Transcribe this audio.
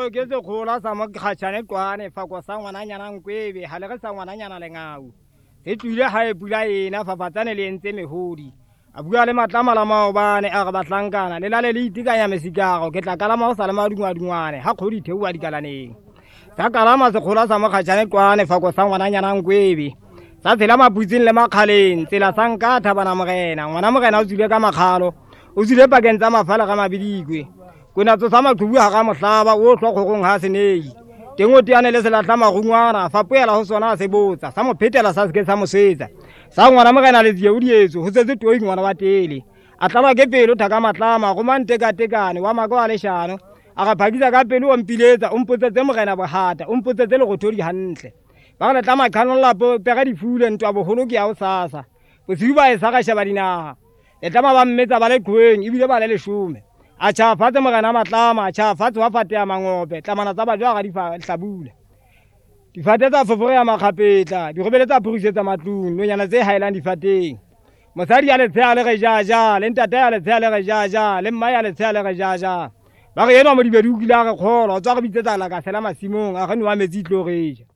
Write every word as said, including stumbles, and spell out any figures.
o ke se khola sa mo khatshane kwane fa go sa ngwananyana nkwebe ha le re sa ngwananyana le ngau e tlile ha e pula ena fa fatsane le entse mehodi a bua le matlama la maobane a re batlankana le lale le itikanya mesikago ke tla kalama o sa le madungwadungwane ha kgodi theua dikalaneng sa kalama se khola sa mo khatshane kwane fa go sa ngwananyana nkwebe sa tshela maputsing le makgaleng tsela sa nka thabana morena ngwana morena o tswile ka makgalo o tswile pakeng tsa mafala ga mabidikwe konatso sa maqhubu ha ga mohlaba o hlwa kgogong ha senei teng o teane le selatla magungwana fa poela ho sona se botsa sa mo phetela sa seke sa mo swetsa sa ngwana morena le dieu dietso ho setse toi ngwana wa tele a tlaba ke pelo thaka matlama go manteka tekane wa mako a leshano a ga phakisa ka pelo o mpiletsa o mpotsetse morena bohata o mpotsetse le go thodi hantle ba re tla makganolla po pega difule ntwa boholo ke ya o sasa bosiu ba e sa ga sheba dinaga e tla ba mmetsa ba le qweng ebile ba le leshome a tjha fatse morena matlama a tjha fatse wa fatea mangope tlamana tsa bajwa ga di fa hlabula difate tsa fofore ya makgapetla di robele tsa phurisetsa matlung nonyana tse haelang difateng mosadi ya le tsheya le re jaja le ntate ya le tsheya le re jaja le mma ya le tsheya le re jaja ba re enwa mo dibedu kila re kgolwa o tswa go bitsetsa la ka sela masimong a re no wa metsi tlo reja